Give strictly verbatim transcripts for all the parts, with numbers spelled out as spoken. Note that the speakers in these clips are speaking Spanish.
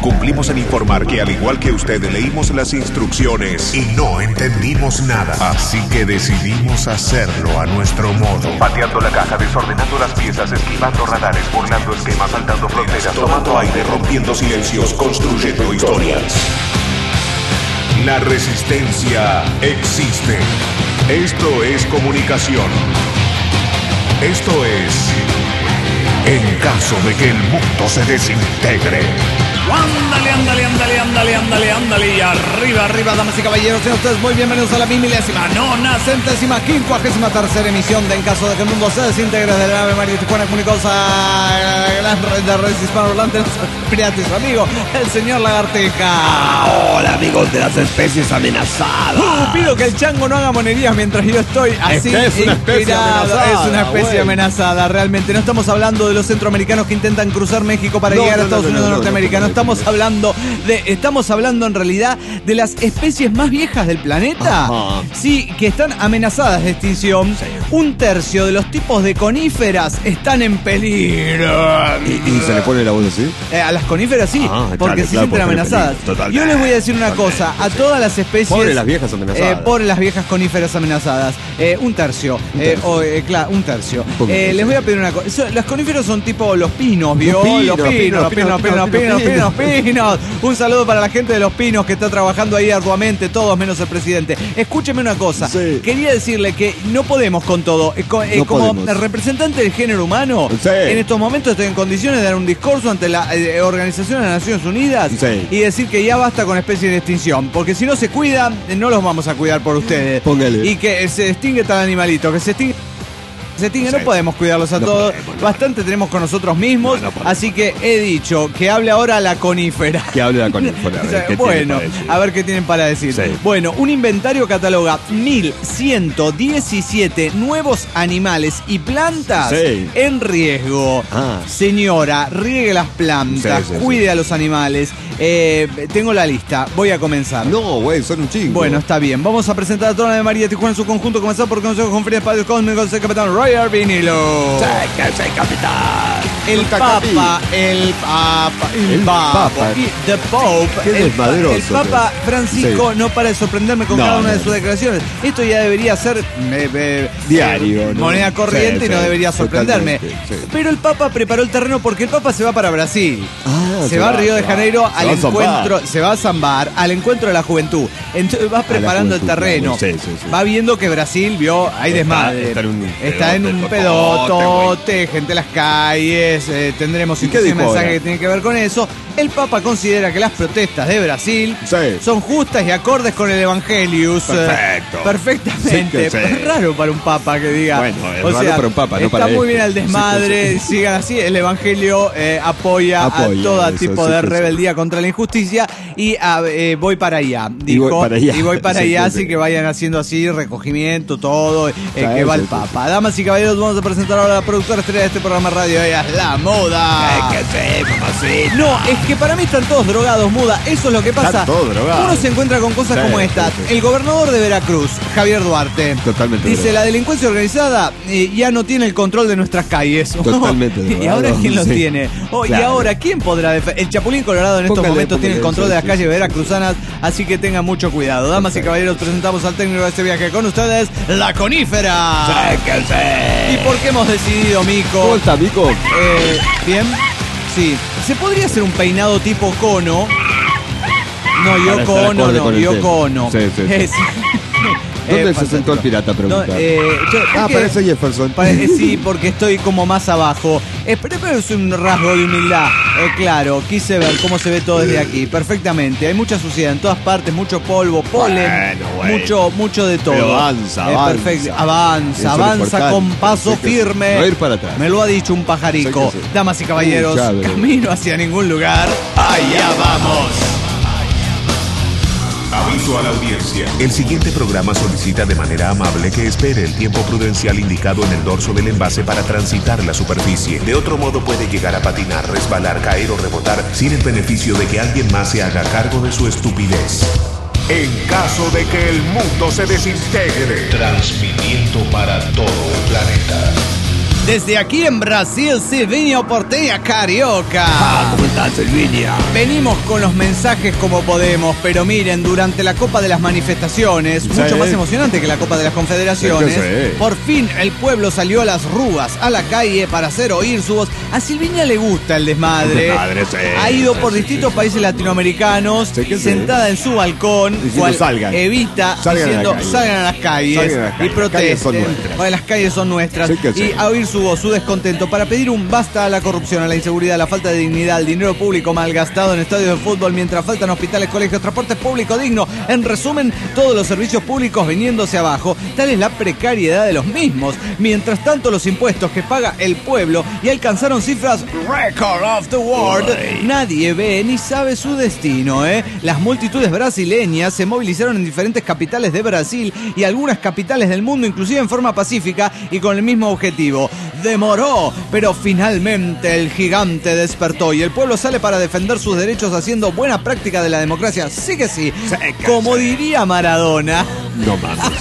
Cumplimos en informar que al igual que usted leímos las instrucciones y no entendimos nada. Así que decidimos hacerlo a nuestro modo. Pateando la caja, desordenando las piezas, esquivando radares, burlando esquemas, saltando fronteras, tomando aire, rompiendo silencios, construyendo historias. La resistencia existe. Esto es comunicación. Esto es en caso de que el mundo se desintegre. Ándale, ándale, ándale, ándale, ándale, ándale. Y arriba, arriba, damas y caballeros. Sean ustedes muy bienvenidos a la mi milésima, nona, centésima, quincuagésima tercera emisión de En caso de que el mundo se desintegre de la nave María Tijuana Comunicosa, la gran red de redes hispanohablantes, Priatis, su amigo, el señor Lagarteja. Hola, amigos de las especies amenazadas. Uh, pido que el chango no haga monerías mientras yo estoy así. Es, que es una especie inspirado. amenazada. Es una especie bueno. amenazada, realmente. No estamos hablando de los centroamericanos que intentan cruzar México para No, llegar no, a Estados no, no, Unidos no, no, norteamericanos. no, no, no, Estamos hablando de, estamos hablando en realidad de las especies más viejas del planeta. Ajá. Sí, que están amenazadas de extinción. Sí. Un tercio de los tipos de coníferas están en peligro. ¿Y, y se le pone la voz así? Eh, a las coníferas sí, Ah, porque claro, se claro, sienten amenazadas. totalmente. Yo les voy a decir una cosa, a todas las especies... Pobres las viejas amenazadas. Eh, pobres las viejas coníferas amenazadas. Eh, un tercio. Un Eh, tercio. o, eh, claro, un tercio. Un Eh, tercio. les voy a pedir una cosa. So- Las coníferas son tipo los pinos, ¿vio? Los pinos, Los pinos, los pinos, los pinos, los pinos, los pinos, pinos. Un saludo para la gente de los pinos que está trabajando ahí arduamente, todos menos el presidente. Escúcheme una cosa. Sí. Quería decirle que no podemos con todo. Eh, co- eh, No como podemos. representante del género humano, Sí. en estos momentos estoy en condiciones de dar un discurso ante la eh, Organización de las Naciones Unidas Sí. y decir que ya basta con especies de extinción. Porque si no se cuidan, eh, no los vamos a cuidar por ustedes. Póngale. Y que eh, se extingue tal animalito, que se extingue. Se extingue, no Sí. podemos cuidarlos a No todos. podemos, no Bastante tenemos con nosotros mismos. No, no podemos. Así que he dicho que hable ahora la conífera. Que hable la conífera. a ver, O sea, ¿qué tiene bueno, para decir? a ver qué tienen para decir. Sí. Bueno, un inventario cataloga mil ciento diecisiete nuevos animales y plantas Sí. en riesgo. Ah. Señora, riegue las plantas, Sí, sí, cuide sí. a los animales. Eh, tengo la lista, voy a comenzar. No, güey, son un chingo. Bueno, está bien. Vamos a presentar a toda la de María Tijuana en su conjunto. Comenzar por Consejo con Free Espacios Cósmicos, el capitán Roger Vinilo. Sí, que sí, capitán. El Nunca Papa, capí. el Papa, el, El Papa, Papa. y The Pope, Qué el, pa- desmadroso, el Papa Francisco Sí. no para de sorprenderme con No, cada una de no, sus no. declaraciones. Esto ya debería ser eh, eh, Diario, eh, ¿no? moneda corriente Sí, y no sí, debería sorprenderme. totalmente, sí. Pero el Papa preparó el terreno porque el Papa se va para Brasil. Ah, se, va a Río de se va. Janeiro Se al va a zambar. encuentro, se va a zambar al encuentro de la juventud. Entonces va preparando el juventud, terreno. claro. Sí, sí, sí. Va viendo que Brasil vio, hay Está- desmadre. está en un Está en un pedote, pedotote, gente en las calles, eh, tendremos ¿Y qué inclusive dijo mensajes ahora? que tienen que ver con eso. El Papa considera que las protestas de Brasil Sí. son justas y acordes con el Evangelius. Perfecto. Eh, perfectamente. Sí que sí. Es raro para un Papa que diga. Bueno, es raro para un papa, no está para muy este. bien al desmadre, Sí que sí. sigan así. El Evangelio eh, apoya, Apoya a todo eso, tipo sí de que sí. rebeldía contra la injusticia y ah, eh, voy para allá. Dijo, Y voy para allá. y voy para Sí, allá, sí, así sí. que vayan haciendo así, recogimiento, todo, eh, Sí, que va sí, el sí, Papa. Damas y caballeros, vamos a presentar ahora a la productora estrella de este programa de radio, ella es La Moda. que sí, mamacita. No, es que para mí están todos drogados, Muda. Eso es lo que pasa. Están todos drogados. Uno se encuentra con cosas Sí, como esta. sí, sí. El gobernador de Veracruz, Javier Duarte, Totalmente dice: drogado. la delincuencia organizada eh, ya no tiene el control de nuestras calles. Totalmente ¿Y drogado, ahora quién lo sí. tiene? Oh, ¿Y Claro. ahora quién podrá defender? El Chapulín Colorado en estos Póngale, momentos tiene el póngale, control sí, de las sí, calles sí, veracruzanas, así que tengan mucho cuidado. Damas y Perfecto. caballeros, presentamos al técnico de este viaje con ustedes, La Conífera. Sí, que sí. ¿Y por qué hemos decidido, Mico? ¿Cómo está, Mico? Eh, Bien, sí. ¿Se podría hacer un peinado tipo cono? No, Para Yoko estar Ono, acorde no, con el Yoko tema. Ono. Sí, sí, sí. Es- ¿Dónde Eh, se fantástico. sentó el pirata? Pregunta. No, eh, yo- ah, es que- parece Jefferson. Pare- sí, porque estoy como más abajo. Eh, pero pero es un rasgo de humildad. Eh, claro, quise ver cómo se ve todo desde aquí. Perfectamente. Hay mucha suciedad en todas partes, mucho polvo, polen, Bueno, bueno. mucho, mucho de todo. Pero avanza, Eh, avanza. perfecto. Eso Avanza, es avanza importante. con paso Sí que sí. firme. No ir para atrás. Me lo ha dicho un pajarico. Sí que sí. Damas y caballeros, Uh, ya veo. camino hacia ningún lugar. Allá vamos. Aviso a la audiencia. El siguiente programa solicita de manera amable que espere el tiempo prudencial indicado en el dorso del envase para transitar la superficie. De otro modo puede llegar a patinar, resbalar, caer o rebotar sin el beneficio de que alguien más se haga cargo de su estupidez. En caso de que el mundo se desintegre. Transmitiendo para todo el planeta. Desde aquí en Brasil, Silvinho Porteña Carioca. Ah, ¿cómo estás, Silvinia? Venimos con los mensajes como podemos, pero miren, durante la Copa de las Manifestaciones, Sí. mucho más emocionante que la Copa de las Confederaciones, Sí que sí. por fin el pueblo salió a las ruas, a la calle, para hacer oír su voz. A Silvinia le gusta el desmadre. Desmadre, sí. Ha ido por Sí, distintos sí, sí. países latinoamericanos, Sí que sí. sentada en su balcón, Diciendo, cual salgan. evita, Salgan a la diciendo, calle. salgan a las calles, Salgan a las y calles. Las calles son protesten. nuestras. Bueno, las calles son nuestras. Sí que sí. Y a oír su voz, su descontento, para pedir un basta a la corrupción, a la inseguridad, a la falta de dignidad, al dinero público malgastado en estadios de fútbol, mientras faltan hospitales, colegios, transporte público digno. En resumen, todos los servicios públicos viniéndose abajo. Tal es la precariedad de los mismos. Mientras tanto, los impuestos que paga el pueblo y alcanzaron cifras record of the world, Uy. nadie ve ni sabe su destino, ¿eh? Las multitudes brasileñas se movilizaron en diferentes capitales de Brasil y algunas capitales del mundo, inclusive en forma pacífica y con el mismo objetivo. Demoró, pero finalmente el gigante despertó y el pueblo sale para defender sus derechos haciendo buena práctica de la democracia. Sí que sí, Sí que como sí. diría Maradona. No mames.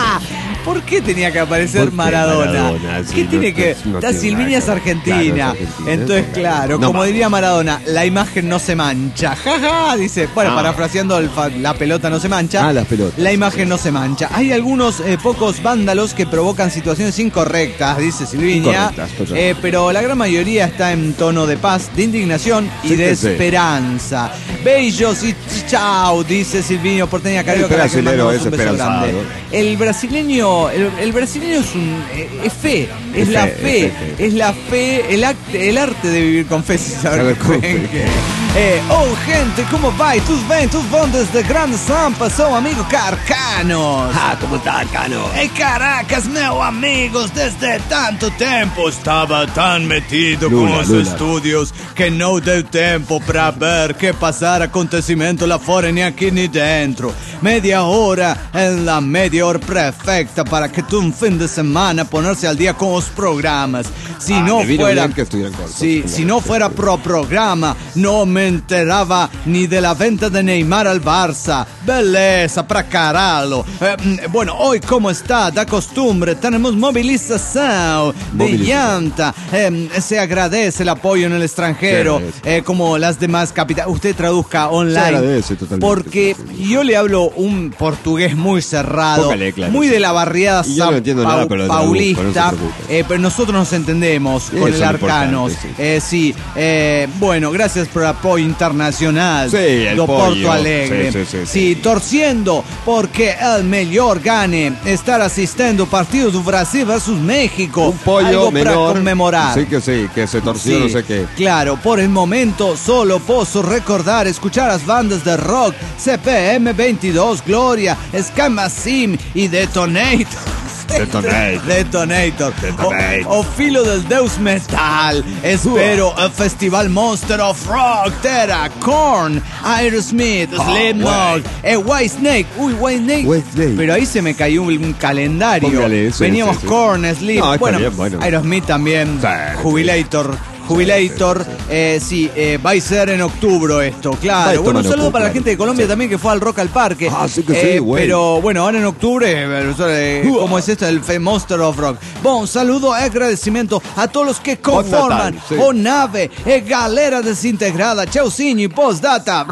¿Por qué tenía que aparecer ¿Por qué Maradona? Maradona? Sí, ¿Qué no tiene te- que...? no La tiene Silvinia nada es que ver. argentina. Claro, es argentina, Entonces, es claro, verdad. No como mames. diría Maradona, la imagen no se mancha. Jaja, dice. Bueno, Ah. parafraseando, el fa- la pelota no se mancha. Ah, las pelotas. La imagen no se mancha. Hay algunos eh, pocos vándalos que provocan situaciones incorrectas, dice Silvinia. Incorrectas, totalmente. Eh, pero la gran mayoría está en tono de paz, de indignación y Sí de que sí. esperanza. Bellos y chao, dice Silvinho Porteña Carioca. El a la que brasilero mandamos es un beso esperanzado. grande. El brasileño, el, el brasileño es un eh, es fe, es, Es la fe, fe, es fe, fe. es la fe, el acte, el arte de vivir con fe, sin saber Saber con con fe. fe. Eh, oh gente, ¿cómo va? Tus ven, tus van desde Grande Sampa, son amigo Carcanos. Ah, ¿cómo estás, Cano? Hey Caracas, meu amigos, desde tanto tempo estava tan metido Lula, com os Lula. estúdios que não deu tempo pra ver que passar acontecimento lá fora nem aqui nem dentro. Media hora en la media hora perfecta para que tú un fin de semana ponerse al día con los programas. Si Ah, no me vino fuera, bien que estuvieran cortos. si, Claro. si no fuera pro programa, no me enteraba ni de la venta de Neymar al Barça. Belleza, pra caralho. Eh, mm, bueno, hoy como está, da costumbre, tenemos movilización de Movilización. llanta. Eh, se agradece el apoyo en el extranjero, Se agradece. eh, como las demás capitales. Usted traduzca online. Se agradece totalmente, Porque sí, sí. yo le hablo un portugués muy cerrado, Póngale, claro, muy sí. de la barriada Y yo no Sao entiendo Pau- nada, pero lo traduzco, paulista, no se preocupe. eh, pero nosotros nos entendemos Eso con es el lo Arcanos. importante, Eh, sí, eh, bueno, gracias por el apoyo internacional Sí, el do pollo. Porto Alegre. Sí, sí, sí, Sí, sí. torciendo porque el mejor gane estar asistiendo partido do Brasil versus México. Un pollo algo para menor. conmemorar. Sí que sí, que se torció Sí, no sé qué. Claro, por el momento solo puedo recordar escuchar las bandas de rock C P M veintidós, Gloria, Scamasim y Detonator. Detonator. Detonator. Detonator. O, o filo del Deus Metal. Espero el Festival Monster of Rock, Terra, Korn, Aerosmith, Slipknot, eh, White Snake. Uy, White Snake. White Snake. Pero ahí se me cayó un, un calendario. Póngale, sí, Veníamos sí, sí. Korn, Slip. No, está bueno, bien, bueno. Aerosmith también. Sí, Jubilator. Jubilator, eh, sí, eh, va a ser en octubre esto, Va a claro. estar Bueno, un en saludo octubre, para la claro. gente de Colombia Sí. también que fue al Rock al Parque. Ah, sí que sí, güey. Pero bueno, ahora en octubre, eh, eh, ¿cómo es esto? El Fe- Monster of Rock. Bueno, un saludo y agradecimiento a todos los que conforman sí. o nave, eh, galera desintegrada, Chaucinho y Postdata.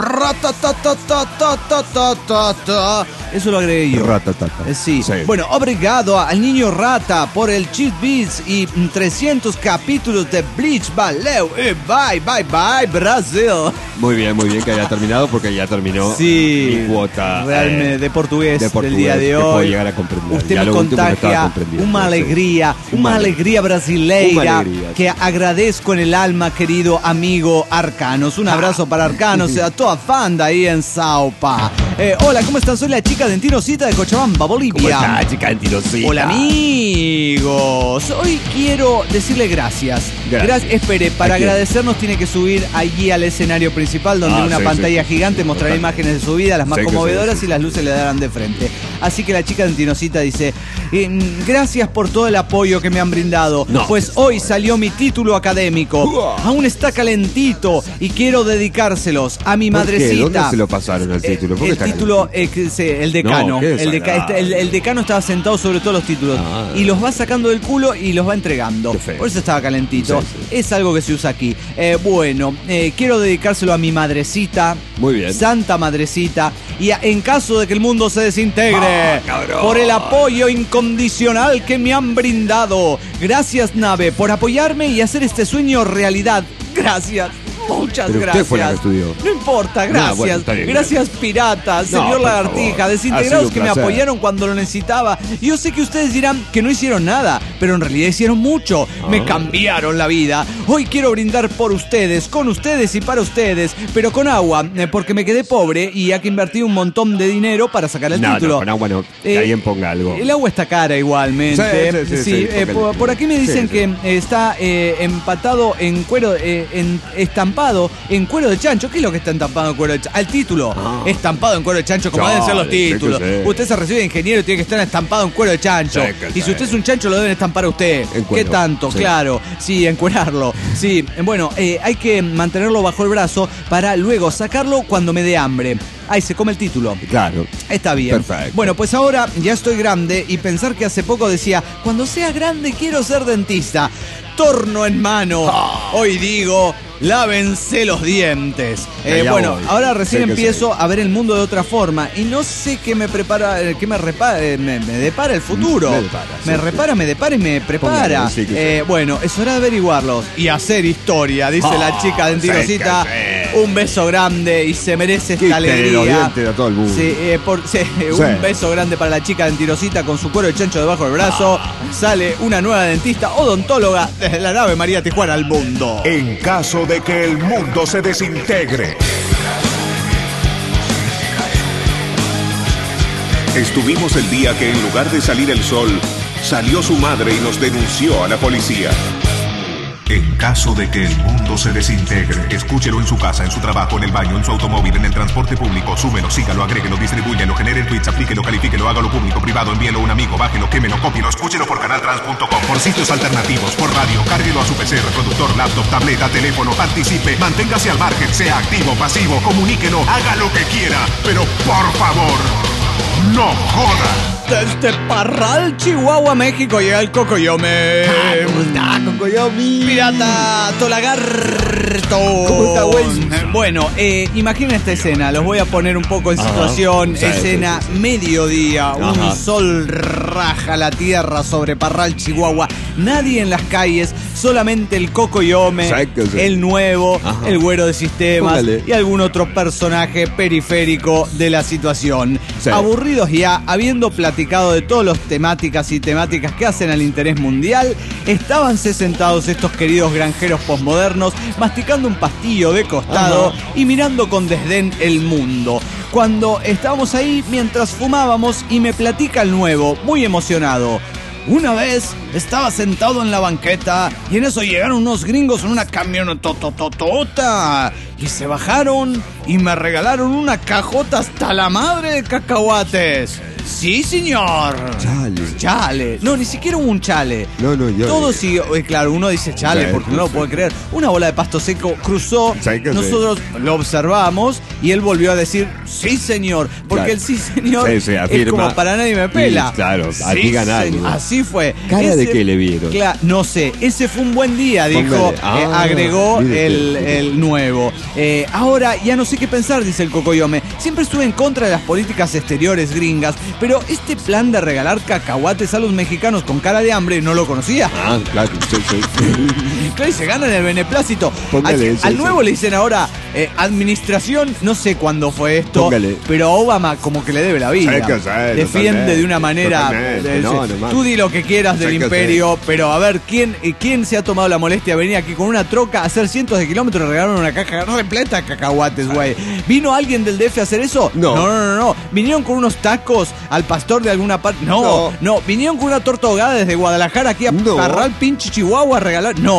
Ratatatatatatatata. Eso lo agregué yo. Ratatata. Eh, Sí. Sí. Bueno, obrigado al niño Rata por el Cheat Beats y mm, trescientos capítulos de Bleach. Valeu. Eh, bye, bye, bye, Brasil. Muy bien, muy bien que haya terminado porque ya terminó Sí, mi cuota realmente eh, de portugués, de portugués del día de que hoy. puedo llegar a comprender. Usted Ya me lo último que estaba contagia comprendiendo, una sí. alegría, una Una alegría brasileira Una alegría, que sí. agradezco en el alma, querido amigo Arcanos. Un abrazo para Arcanos y a toda fanda ahí en Saupa. Eh, hola, ¿cómo están? Soy la chica de Entinocita de Cochabamba, ¿Cómo Bolivia. está, chica antilosita? Hola amigos, hoy quiero decirle gracias. Gracias. Gracias. Espere, para ¿A quién? agradecernos tiene que subir allí al escenario principal donde Ah, una sí, pantalla sí, sí, gigante sí, mostrará totalmente. imágenes de su vida, las más Sí que sí, conmovedoras sí, y las luces le darán de frente. Así que la chica de Antinosita dice, eh, gracias por todo el apoyo que me han brindado. No. Pues hoy salió mi título académico. Aún está calentito y quiero dedicárselos a mi ¿Por qué? madrecita. ¿Dónde se lo pasaron al título? ¿Por qué El está título, eh, que se- el decano. No, qué el, deca- desagradable. el- el decano estaba sentado sobre todos los títulos Ah. y los va sacando del culo y los va entregando. Qué feo. Por eso estaba calentito. Sí, sí. Es algo que se usa aquí. Eh, bueno, eh, quiero dedicárselo a mi madrecita. Muy bien. Santa madrecita. Y a- en caso de que el mundo se desintegre, Ah, cabrón. por el apoyo incondicional que me han brindado. Gracias, nave, por apoyarme y hacer este sueño realidad. Gracias. Muchas Pero usted gracias. fue la que estudió. No importa, gracias. No, bueno, está bien, gracias, pirata, señor por Lagartija, favor. Ha desintegrados sido un que me placer. apoyaron cuando lo necesitaba. Y yo sé que ustedes dirán que no hicieron nada, pero en realidad hicieron mucho. Me Ah. cambiaron la vida. Hoy quiero brindar por ustedes, con ustedes y para ustedes, pero con agua, eh, porque me quedé pobre y hay que invertir un montón de dinero para sacar el No, título. no, con agua no. Que Eh, alguien ponga algo. El agua está cara igualmente. Sí, sí, sí, sí, eh, porque- por, por aquí me dicen sí, sí. que eh, está eh, empatado en cuero, eh, en, estampado en cuero de chancho. ¿Qué es lo que está estampado en cuero de chancho? Al título. Ah. Estampado en cuero de chancho, como Chale, deben ser los sí que títulos. sí. Usted se recibe de ingeniero y tiene que estar estampado en cuero de chancho. Sí que Y si sí. usted es un chancho, lo deben estampar a usted. En ¿Qué cuero, tanto? sí. Claro. Sí, encuerarlo. Sí, bueno, eh, hay que mantenerlo bajo el brazo para luego sacarlo cuando me dé hambre. Ahí se come el título. Claro. Está bien. Perfecto. Bueno, pues ahora ya estoy grande y pensar que hace poco decía, cuando sea grande quiero ser dentista. Torno en mano. Ah. Hoy digo, lávense los dientes. Eh, Allá bueno, voy. ahora recién Sé que empiezo a ver el mundo de otra forma y no sé qué me prepara, eh, qué me repara, eh, me, me depara el futuro. Me depara, sí, me sí. repara, me depara y me prepara. Póngale, sí que sí. Eh, bueno, es hora de averiguarlos y hacer historia, dice Ah, la chica de sí que Antinosita. sí. Un beso grande y se merece esta Quítele alegría. los dientes a todo el mundo. Sí, eh, por- sí, un beso grande para la chica dentirosita con su cuero de chancho debajo del brazo. Sale una nueva dentista odontóloga desde la nave María Tijuana al mundo. En caso de que el mundo se desintegre. Estuvimos el día que en lugar de salir el sol, salió su madre y nos denunció a la policía. En caso de que el mundo se desintegre, escúchelo en su casa, en su trabajo, en el baño, en su automóvil, en el transporte público, súbelo, sígalo, agréguelo, distribúyelo, genere tweets, aplíquelo, califíquelo, hágalo público, privado, envíelo a un amigo, bájelo, quémelo, cópielo, escúchelo por canaltrans punto com, por sitios alternativos, por radio, cárguelo a su P C, reproductor, laptop, tableta, teléfono, participe, manténgase al margen, sea activo, pasivo, comuníquelo, haga lo que quiera, pero por favor, no joda. Desde Parral, Chihuahua, México, llega el Cocoyome. ¿Cómo está, Cocoyomi? Pirata Tolagarto. ¿Cómo está, güey? Bueno, eh, imaginen esta escena, los voy a poner un poco en Ajá. situación. Sí, escena sí, sí. mediodía, un Ajá. sol raja la tierra sobre Parral, Chihuahua. Nadie en las calles, solamente el Cocoyome, Sí, que sí. el nuevo, Ajá. el güero de sistemas Póngale. y algún otro personaje periférico de la situación. Sí. Aburridos ya, habiendo platicado de todas las temáticas y temáticas que hacen al interés mundial, estábanse sentados estos queridos granjeros posmodernos, masticando un pastillo de costado Ajá. y mirando con desdén el mundo. Cuando estábamos ahí mientras fumábamos y me platica el nuevo, muy emocionado. Una vez estaba sentado en la banqueta y en eso llegaron unos gringos en una camionetotototota y se bajaron y me regalaron una cajota hasta la madre de cacahuates. Sí, señor. Chale. Chale. No, ni siquiera hubo un chale. No, no, yo- Todo siguió. eh, Claro, uno dice chale Sí, porque no lo sí. puede creer. Una bola de pasto seco cruzó. Sí, que sí. Nosotros lo observamos y él volvió a decir sí, señor. Porque Claro. el sí, señor Sí, sí, es afirma. como para nadie me pela. Sí, claro, Sí, aquí ganar. señor. Así fue. ¿Cara de qué le vieron? Cla- no sé. Ese fue un buen día, dijo. Póngale. eh, Ah, agregó mire el, usted. el nuevo. Eh, ahora ya no sé qué pensar, dice el Cocoyome. Siempre estuve en contra de las políticas exteriores gringas, pero este plan de regalar cacahuates a los mexicanos con cara de hambre no lo conocía. Ah, claro, sí, sí. Claro, y se ganan el beneplácito. Póngale al ese, al ese. nuevo le dicen ahora eh, administración, no sé cuándo fue esto, Póngale. pero a Obama como que le debe la vida. Hay que hacer, Defiende totalmente, de una manera. totalmente. eh, No, sí, no más. tú di lo que quieras del Hay que imperio, pero a ver, ¿quién, eh, ¿quién se ha tomado la molestia de venir aquí con una troca a hacer cientos de kilómetros y regalaron una caja repleta de cacahuates, güey? ¿Vino alguien del D F a hacer eso? No. No, no, no, no. ¿Vinieron con unos tacos al pastor de alguna parte? No, no, No. ¿Vinieron con una torta ahogada desde Guadalajara aquí a No. Parral, pinche Chihuahua a regalar? No.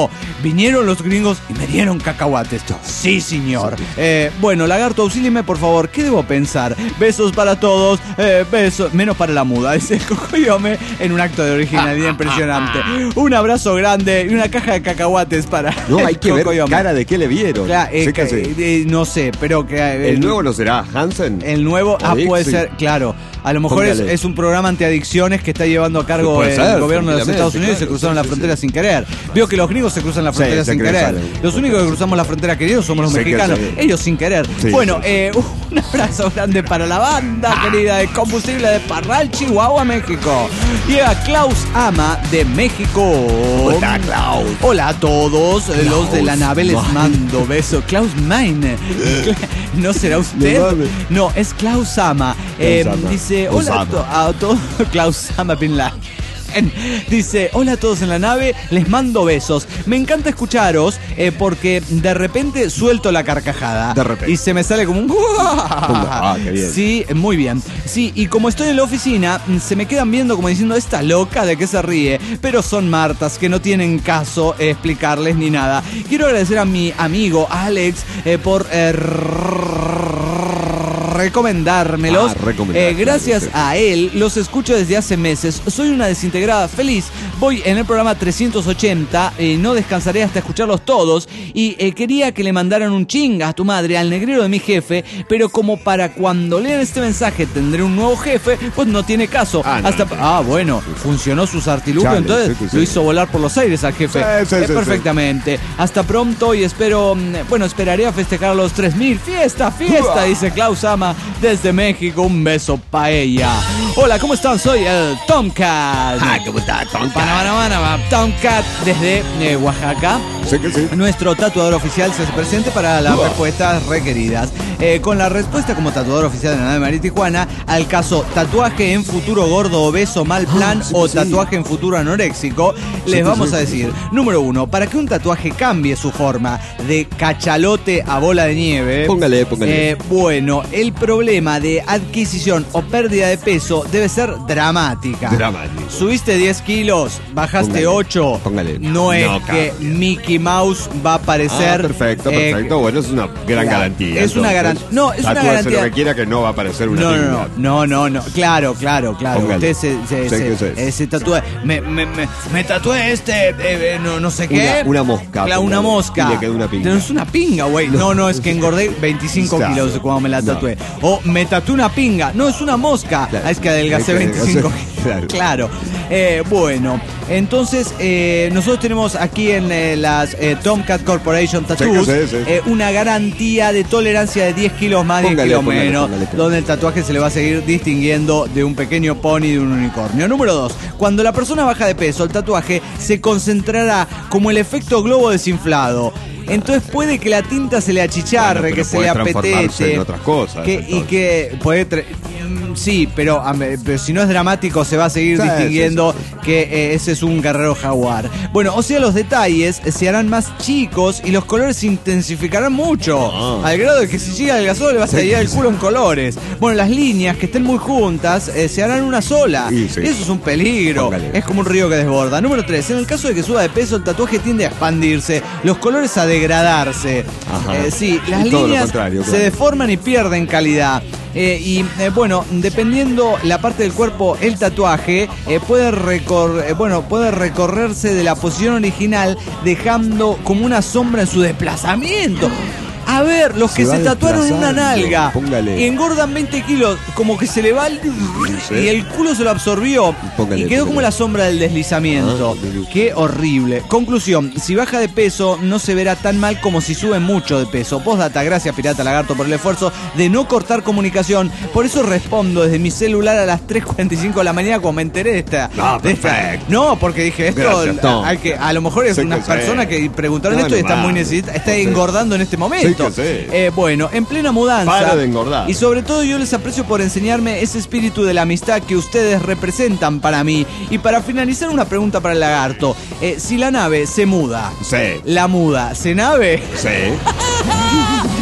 Vinieron los gringos y me dieron cacahuates. Sí, señor. Eh, bueno, Lagarto, auxílieme, por favor. ¿Qué debo pensar? Besos para todos. Eh, besos, menos para la muda. Dice Cocoyome en un acto de originalidad impresionante. Un abrazo grande y una caja de cacahuates para No, hay que ver Cocoyome. cara de qué le vieron. Claro, eh, Sí que sí. eh, eh, no sé, pero que... eh, ¿El nuevo no será Hansen? El nuevo, ah, Adix, puede sí. ser, claro. A lo mejor es, Póngale. es un programa antiadicciones que está llevando a cargo Puede el ser, gobierno de los tranquilamente, Estados Unidos y se claro, cruzaron sí, la sí, frontera sí. sin querer. Veo que los gringos se cruzan la Sí, frontera se sin cruzan. querer. Los únicos que cruzamos la frontera queridos somos los Sí, que mexicanos. sí. Ellos sin querer. Sí, bueno, sí, sí. Eh, un abrazo grande para la banda querida de Combustible de Parral, Chihuahua, México. Y a Klaus Ama de México. Hola, Klaus. Hola a todos. eh, Los de la nave les Meine. mando besos. Klaus Meine. ¿No será usted? No mames. No, es Klaus Ama. Eh, Klaus Ama. dice, hola a, Osama. to- a todos. Klaus Ama Bin Laden. Dice, hola a todos en la nave, les mando besos. Me encanta escucharos eh, porque de repente suelto la carcajada. De repente. Y se me sale como un... Ah, qué bien. Sí, muy bien. Sí, y como estoy en la oficina, se me quedan viendo como diciendo, esta loca de qué se ríe. Pero son martas que no tienen caso eh, explicarles ni nada. Quiero agradecer a mi amigo Alex eh, por... Eh, recomendármelos. Ah, recomendar, Eh, gracias claro, sí. a él los escucho desde hace meses. Soy una desintegrada feliz. Voy en el programa trescientos ochenta. Eh, no descansaré hasta escucharlos todos. Y eh, quería que le mandaran un chinga a tu madre al negrero de mi jefe. Pero como para cuando lean este mensaje tendré un nuevo jefe, pues no tiene caso. Ah, no, hasta, no. ah bueno, funcionó su artilugio. Chale, Entonces sí, sí, lo sí. hizo volar por los aires al jefe. Sí, sí, Eh, sí, perfectamente. Hasta pronto y espero. mm, Bueno, esperaré a festejar los tres mil. Fiesta, fiesta, Uah. dice Klaus Ama desde México. Un beso pa' ella. Hola, ¿cómo están? Soy el Tomcat. Ah, ¿cómo está, Tomcat? Panamá, Tomcat desde eh, Oaxaca. Sí que sí. Nuestro tatuador oficial se hace presente para las Uah. respuestas requeridas. Eh, con la respuesta como tatuador oficial de la nave María Tijuana al caso tatuaje en futuro gordo, obeso, mal plan Ah, sí, o sí. tatuaje en futuro anoréxico, les sí, vamos sí, a sí, decir, número uno, para que un tatuaje cambie su forma de cachalote a bola de nieve, Póngale, póngale. eh, bueno, el problema de adquisición o pérdida de peso debe ser dramática. Dramático. Subiste diez kilos, bajaste Póngale, ocho. póngale. No es No que cambia. Mickey Mouse va a aparecer. Ah, perfecto, eh, perfecto. Bueno, es una gran claro, garantía. es una entonces. garantía. No, es una Tatúese garantía. lo que quiera que no va a aparecer una No, no, pinga. no, no, no, no, claro, claro, claro. Póngale. Usted se, se, Sé se- que es eso. eh, se tatúa. Me, me, me, me tatué este, eh, eh, no, no sé qué. Una- una mosca, Claro, una póngale. mosca. Y le quedó una pinga. No es una pinga, güey. No, no, es que engordé veinticinco Claro. kilos cuando me la No. tatué. O me tatué una pinga. No, es una mosca. Claro. Ah, es que adelgacé Hay que veinticinco adelgazar. kilos. Claro. Claro. Eh, bueno, entonces eh, nosotros tenemos aquí en eh, las eh, Tomcat Corporation Tattoos Sí, sí, sí. eh, una garantía de tolerancia de diez kilos más, diez Póngale, kilos póngale, menos, póngale, póngale. donde el tatuaje se le va a seguir distinguiendo de un pequeño pony y de un unicornio. Número dos, cuando la persona baja de peso, el tatuaje se concentrará como el efecto globo desinflado. Entonces puede que la tinta se le achicharre, Bueno, pero que se puede le transformarse apetece. en otras cosas, que- y entonces. que puede... tra- Mm, Sí, pero, am, eh, pero si no es dramático se va a seguir Sí, distinguiendo sí, sí, que eh, ese es un guerrero jaguar. Bueno, o sea, los detalles se harán más chicos y los colores se intensificarán mucho. Ah. Al grado de que si llega el gasol le va a salir el culo en colores. Bueno, las líneas que estén muy juntas eh, se harán una sola. Sí, sí. Eso es un peligro. Póngale. Es como un río que desborda. Número tres, en el caso de que suba de peso, el tatuaje tiende a expandirse, los colores a degradarse. Ajá. Eh, sí, las Y todo lo líneas contrario, se claro. deforman y pierden calidad. Eh, y eh, bueno, dependiendo la parte del cuerpo, el tatuaje eh, puede, recor eh, bueno, puede recorrerse de la posición original, dejando como una sombra en su desplazamiento. A ver, los Se que va se tatuaron una desplazando, nalga póngale. y engordan veinte kilos, como que se le va el, Sí. y el culo se lo absorbió Póngale, y quedó póngale. como la sombra del deslizamiento. Ah, mire. Qué horrible. Conclusión, si baja de peso no se verá tan mal como si sube mucho de peso. Postdata, gracias Pirata Lagarto por el esfuerzo de no cortar comunicación. Por eso respondo desde mi celular a las tres cuarenta y cinco de la mañana cuando me enteré de esta... No, de esta- perfecto. no, porque dije esto, Gracias, Tom. hay que, a lo mejor es Sí que unas sí. personas que preguntaron No, esto y no están va. muy necesitadas, está Sí. engordando en este momento. Sí que sí. Eh, bueno, en plena mudanza. Para de engordar. Y sobre todo yo les aprecio por enseñarme ese espíritu de la amistad que ustedes representan para mí. Y para finalizar, una pregunta para el lagarto. Eh, si la nave se muda, Sí. la muda, ¿se nave? Sí. Me encantó.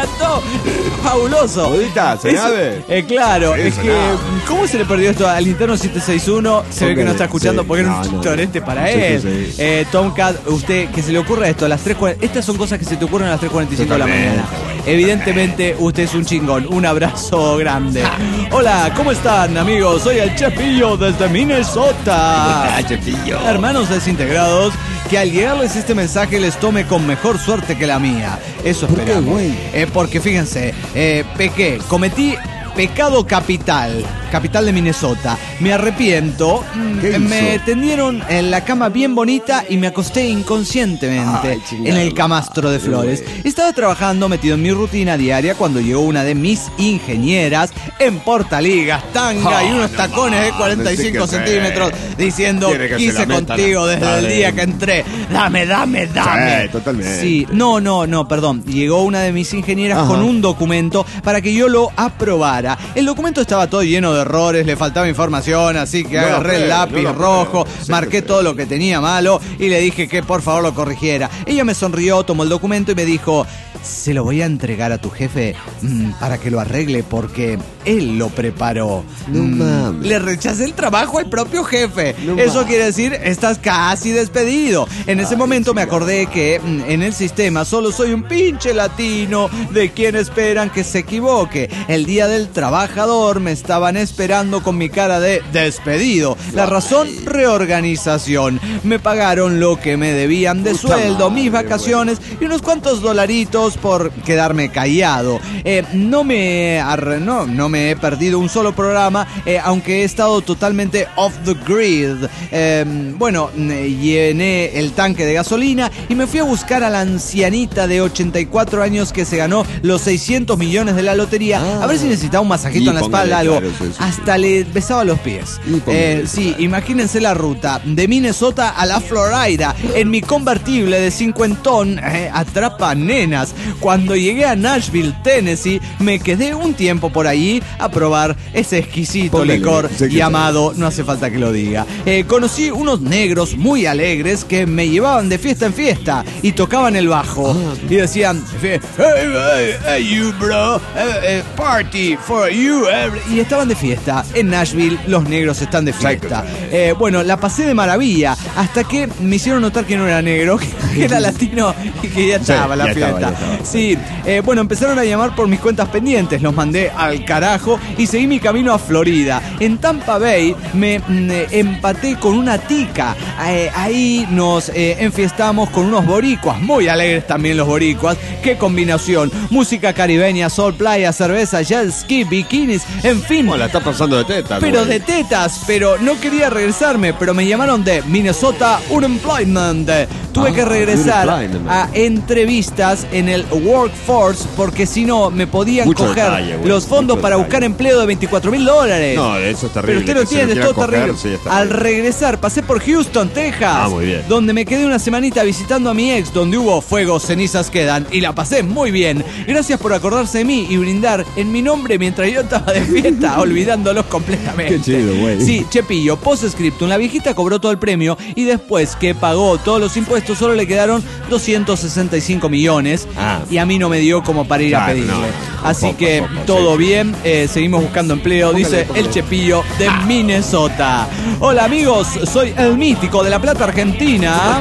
encantó. Fabuloso. ¿Modita? ¿Se Eso- sabe? eh, claro, Sí, es se que nada. ¿cómo se le perdió esto al interno siete seis uno? Se ve que no está escuchando Sí, porque era no, un no, no. torrente para Sí, él. sí, sí. Eh, Tomcat, usted que se le ocurra esto a las tres cuarenta. Estas son cosas que se te ocurren a las tres cuarenta y cinco de la Totalmente, mañana. güey, Evidentemente usted es un chingón. Un abrazo grande. Hola, ¿cómo están, amigos? Soy el Chepillo desde Minnesota. Hermanos desintegrados, que al llegarles este mensaje les tome con mejor suerte que la mía. Eso ¿Por qué, esperamos. güey? Eh, porque fíjense, eh, pequé, cometí pecado capital, capital de Minnesota. Me arrepiento. mm, ¿Qué Me hizo? tendieron en la cama bien bonita y me acosté inconscientemente Ay, chingada en el camastro de madre, flores. güey. Estaba trabajando metido en mi rutina diaria cuando llegó una de mis ingenieras en portaligas, tanga y Ah, unos no tacones de mames, cuarenta y cinco sí que centímetros sí. diciendo Quiere que se quise la metan contigo a- desde el Dale. día que entré. Dame, dame, dame. Sí, totalmente. Sí, no, no, no, perdón. Llegó una de mis ingenieras Ajá. con un documento para que yo lo aprobara. El documento estaba todo lleno de errores, le faltaba información, así que No lo agarré el creo, lápiz no lo rojo, creo. Sí, marqué sí, sí. todo lo que tenía malo y le dije que por favor lo corrigiera. Ella me sonrió, tomó el documento y me dijo, se lo voy a entregar a tu jefe mm, para que lo arregle porque él lo preparó. No Mm, mames. Le rechacé el trabajo al propio jefe. No Eso mames. quiere decir, estás casi despedido. En ese Ay, momento me sí, acordé que mm, en el sistema solo soy un pinche latino de quien esperan que se equivoque. El día del trabajador me estaban esperando con mi cara de despedido. La razón, reorganización. Me pagaron lo que me debían de Puta sueldo, mis madre, vacaciones y unos cuantos dolaritos por quedarme callado. Eh, no me arre- no, no me he perdido un solo programa, eh, aunque he estado totalmente off the grid. Eh, bueno, mm, llené el tanque de gasolina y me fui a buscar a la ancianita de ochenta y cuatro años que se ganó los seiscientos millones de la lotería. Ah. A ver si necesitaba un masajito Y en la póngale, espalda, algo. claro, sí, sí, Hasta le besaba los pies. Y póngale, Eh, sí, imagínense la ruta de Minnesota a la Florida en mi convertible de cincuentón, eh, atrapa nenas. Cuando llegué a Nashville, Tennessee, me quedé un tiempo por allí a probar ese exquisito Póngale, licor sé que llamado, no hace falta que lo diga. Eh, conocí unos negros muy alegres que me llevaban de fiesta en fiesta y tocaban el bajo y decían, hey, hey, hey, you bro, eh, eh, party for you. eh. Y estaban de fiesta. En Nashville los negros están de fiesta. Eh, bueno, la pasé de maravilla hasta que me hicieron notar que no era negro, que era latino y que ya estaba Sí, la ya fiesta. estaba, ya estaba. Sí, eh, bueno, empezaron a llamar por mis cuentas pendientes, los mandé al carajo y seguí mi camino a Florida. En Tampa Bay me mm, eh, empaté con una tica. Eh, ahí nos eh, enfiestamos con unos boricuas, muy alegres también los boricuas. Qué combinación, música caribeña, sol, playa, cerveza, jet ski, bikinis, en fin. ¿Cómo la está pasando de teta? Pero güey? de tetas, pero no quería regresarme, pero me llamaron de Minnesota Unemployment. Tuve Ah, que regresar Unemployment. a entrevistas en el Workforce porque si no me podían Mucho coger detalle, güey, los fondos mucho para detalle. buscar empleo de veinticuatro mil dólares. No, eso es terrible. Pero usted lo que se entiende, es quieran todo coger, terrible. sí, está Al terrible. regresar pasé por Houston, Texas, Ah, muy bien. donde me quedé una semanita visitando a mi ex, donde hubo fuego, cenizas quedan y la pasé muy bien. Gracias por acordarse de mí y brindar en mi nombre mientras yo estaba de fiesta, olvidándolos completamente. Qué chido, güey. Sí, Chepillo, post-scriptum, la viejita cobró todo el premio y después que pagó todos los impuestos solo le quedaron doscientos sesenta y cinco millones Ah. y a mí no me dio como para ir a Claro, pedirle. no, no, Así poco, que poco, todo sí. bien, eh, seguimos buscando empleo, Póngale, dice póngale. el Chepillo de Minnesota. Hola amigos, soy el mítico de La Plata, Argentina.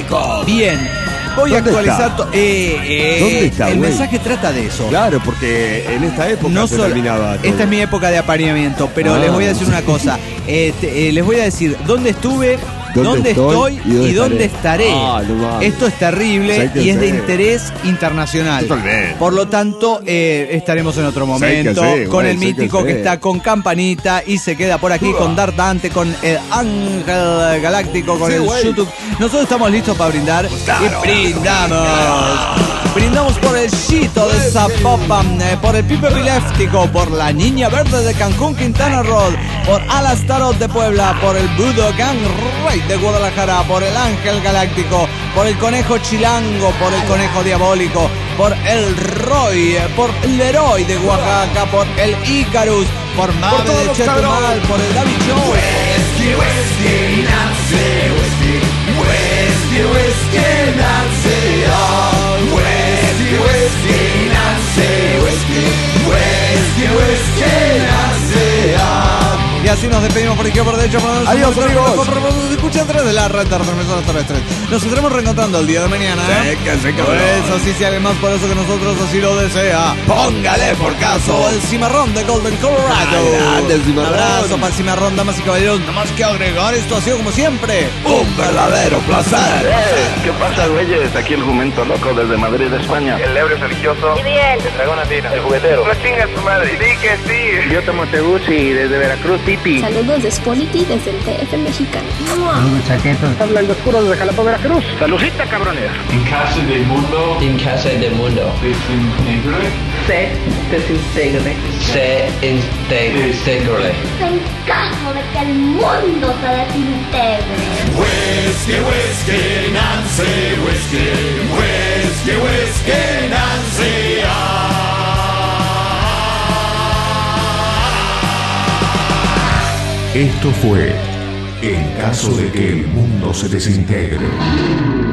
Bien, voy a ¿Dónde actualizar está? to- eh, eh, ¿Dónde está, el güey? mensaje trata de eso. Claro, porque en esta época No se solo, terminaba todo. esta es mi época de apareamiento, pero Ah. les voy a decir una cosa. Eh, te- eh, les voy a decir dónde estuve, ¿Dónde dónde, estoy estoy y dónde y dónde estaré? estaré. Ah, no mames. Esto es terrible Sí que y es de sí. interés internacional. Totalmente. Por lo tanto, eh, estaremos en otro Sí que momento sí, con güey, el sí que mítico que, sí. está con campanita y se queda por aquí Uah. con Dark Dante, con el Ángel Galáctico, con Sí, el güey. YouTube. Nosotros estamos listos para brindar y brindamos. Brindamos por el Chito de Zapopan, eh, por el Pipe Epiléptico, por la Niña Verde de Cancún, Quintana Roo, por Alastarot de Puebla, por el Budokan Rey de Guadalajara, por el Ángel Galáctico, por el Conejo Chilango, por el Conejo Diabólico, por el Roy, eh, por el Leroy de Oaxaca, por el Icarus, por Mame todos de los Chetumal, cabrones. por el David Show. Whiskey, whiskey, Nazi, whiskey, whiskey, whiskey, Nazi, oh, whiskey, whiskey, Nazi, y nos despedimos por izquierda por derecha. Adiós, amigos. Nos escuchan tres de la red de retransmisoras terrestres. Nos estaremos reencontrando el día de mañana. Sí, que sí, Por cabrón. eso, sí, si alguien más por eso que nosotros así lo desea, póngale por caso el cimarrón de Golden Colorado. Grande, el Un cimarrón. abrazo para el cimarrón, damas y caballeros. Nada más que agregar, esto ha sido como siempre Un verdadero placer. ¿Qué pasa, güeyes? Aquí el jumento loco desde Madrid, España. El ebrio religioso. Y bien. El dragón andino. El juguetero. No chingas tu madre. Di que sí. Yo tomo Teguci desde Veracruz City. Saludos de Spolity desde el T F mexicano. Habla el oscuro desde Jalapa, Veracruz. Saludcita, cabrones. En casa del mundo En casa del mundo desintegre. Se desintegre. se integre. En caso de que el mundo se desintegre. Whiskey, whiskey, Nancy, whiskey, whiskey, whiskey, Nancy. Esto fue En caso de que el mundo se desintegre.